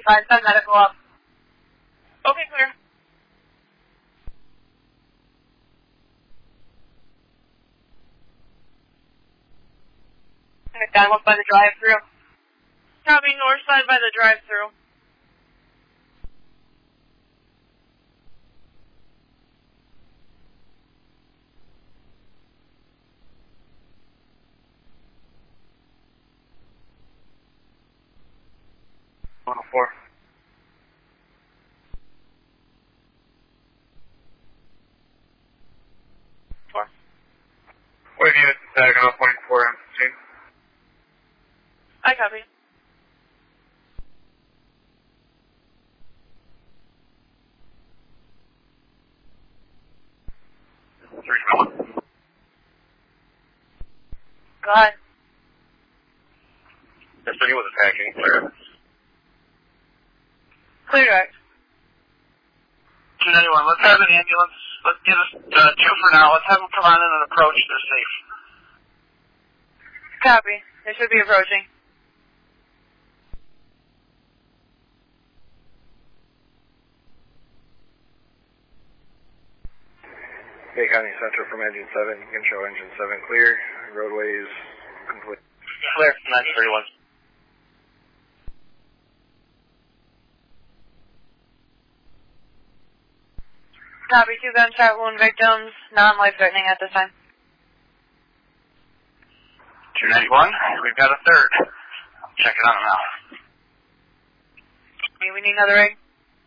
fine. Send medical up. Okay, clear. Down by the drive-thru. Copy, north side by the drive-thru. Four. Wave units attack on 0.4 M15. I copy. Go ahead. Destiny was attacking, clear. Clear direct. 291, let's have an ambulance. Let's give us two for now. Let's have them come on in and approach. They're safe. Copy. They should be approaching. Bay County Center from engine 7. You can show engine 7 clear. Roadway is complete. Clear, 931. Copy. 2 gunshot wound victims. Non-life-threatening at this time. 291, we've got a third. Check it out now. We need another rig.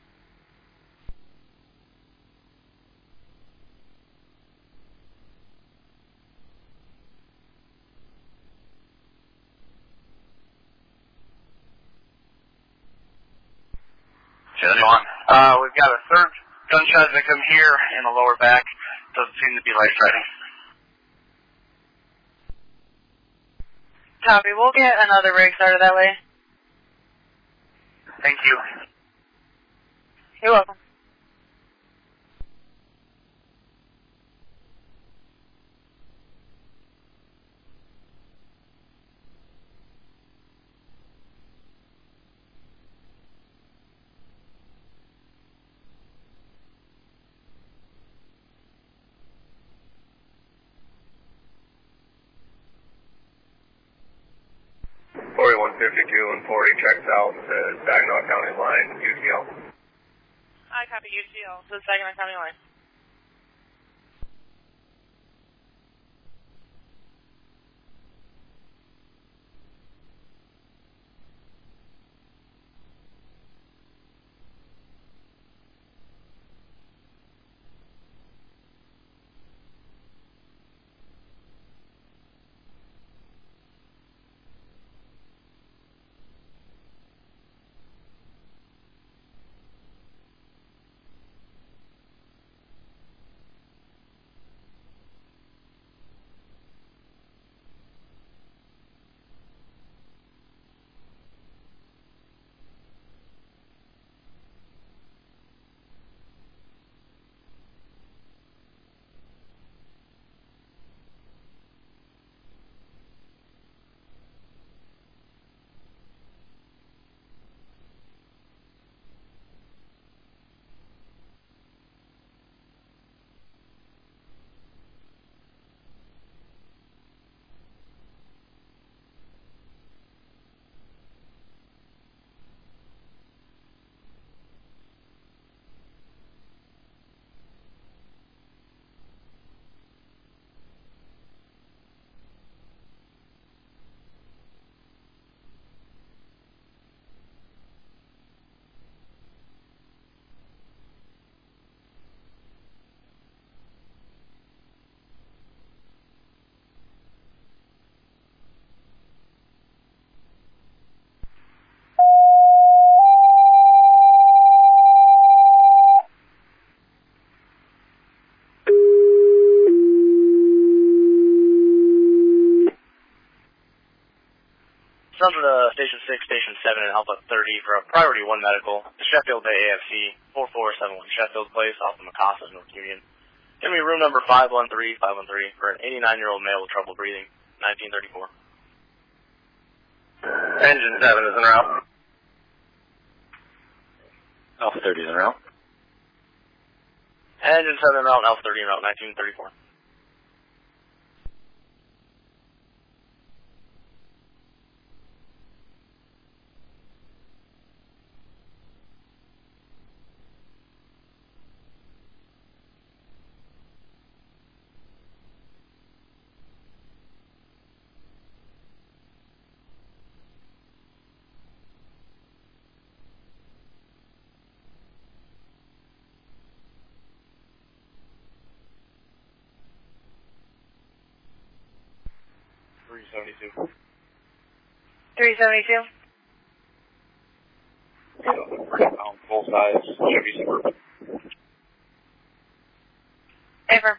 We've got a third gunshot victim here in the lower back. Doesn't seem to be life-threatening. Copy. We'll get another rig started that way. Thank you. You're welcome. and 40 checks out the Saginaw County line, UCL. I copy UCL, so the Saginaw County line. Something to Station 6, Station 7, and Alpha 30 for a Priority 1 medical to Sheffield Bay AFC 4471 Sheffield Place off of Macassa, North Union. Give me room number 513 for an 89-year-old male with trouble breathing, 1934. Engine 7 is en route. Alpha 30 en route. Engine 7 en route, Alpha 30 en route, 1934. $372. 372. Full size Chevy Suburban. Affirm.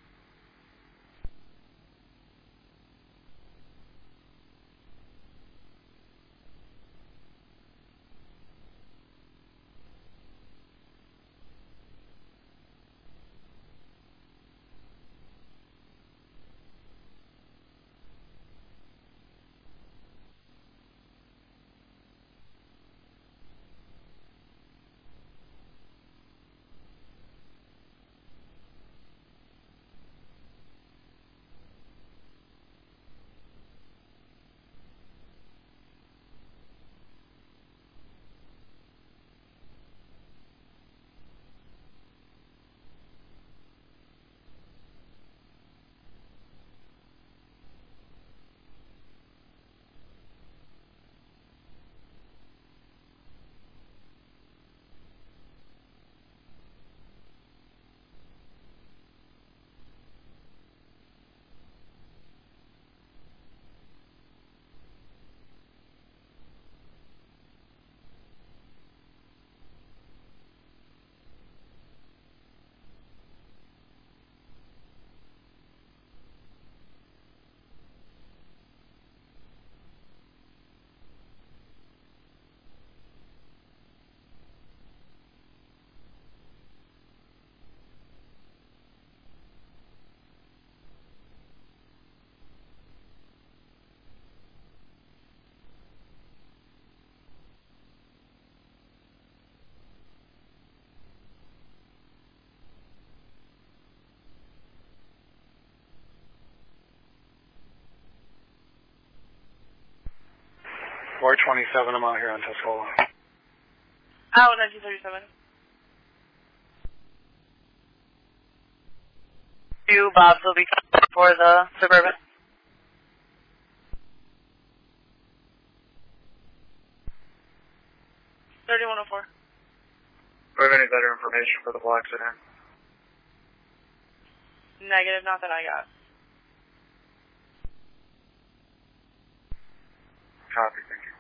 $427, I'm out here on Tuscola. Out 1937. 2 Bobs will be coming for the Suburban. $3104. Do we have any better information for the black sedan? Negative, not that I got. Copy, thank you.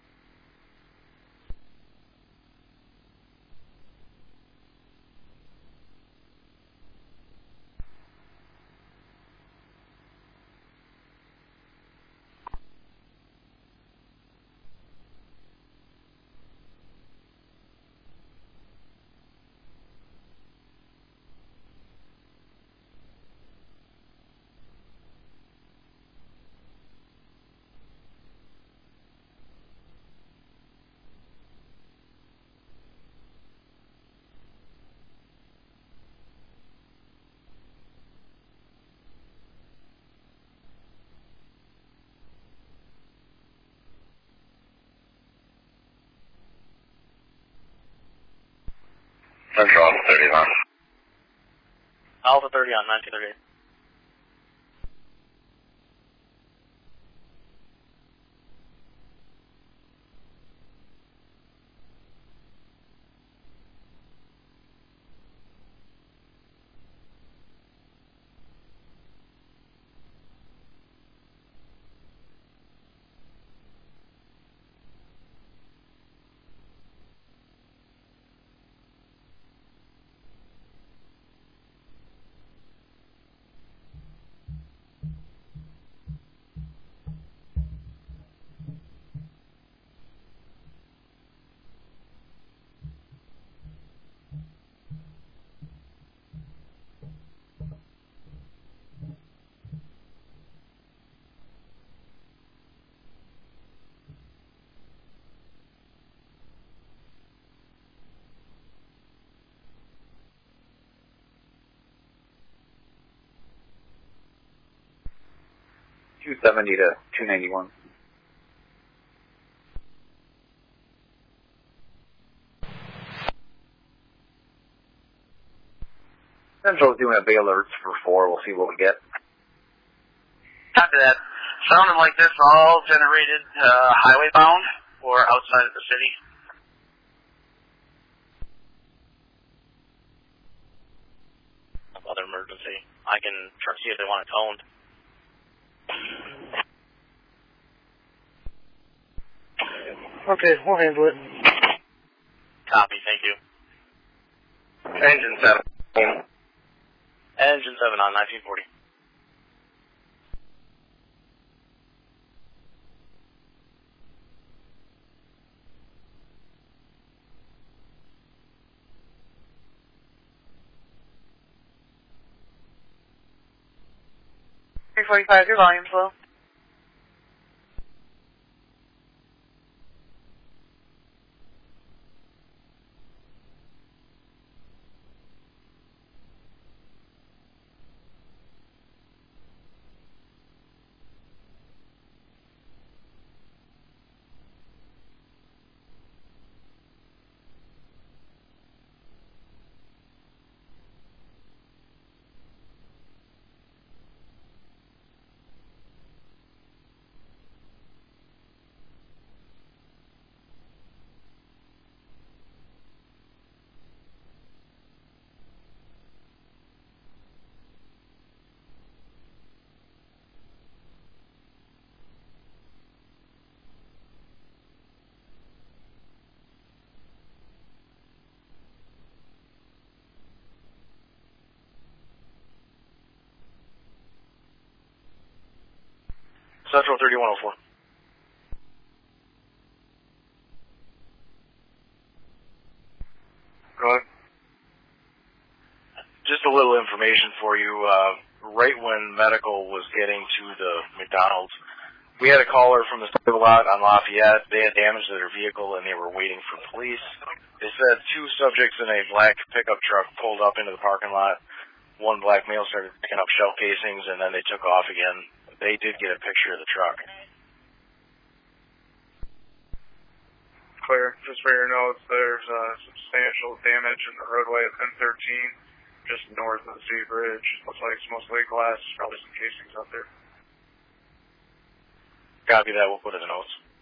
Central Alpha 30 on. Alpha 30 on 1938. 270 to 291. Central's doing a big alerts for 4. We'll see what we get. Copy that. Sounded like this all generated highway bound or outside of the city. Other emergency. I can try to see if they want it toned. Okay, we'll handle it. Copy, thank you. Engine 7. Engine 7 on 1940. .345, your volume's low. Central 3104. Go ahead. Just a little information for you. Right when medical was getting to the McDonald's, we had a caller from the civil lot on Lafayette. They had damage to their vehicle and they were waiting for police. They said 2 subjects in a black pickup truck pulled up into the parking lot. One black male started picking up shell casings and then they took off again. They did get a picture of the truck. Clear. Just for your notes, there's substantial damage in the roadway of M13, just north of the C Bridge. Looks like it's mostly glass, probably some casings out there. Copy that, we'll put it in the notes.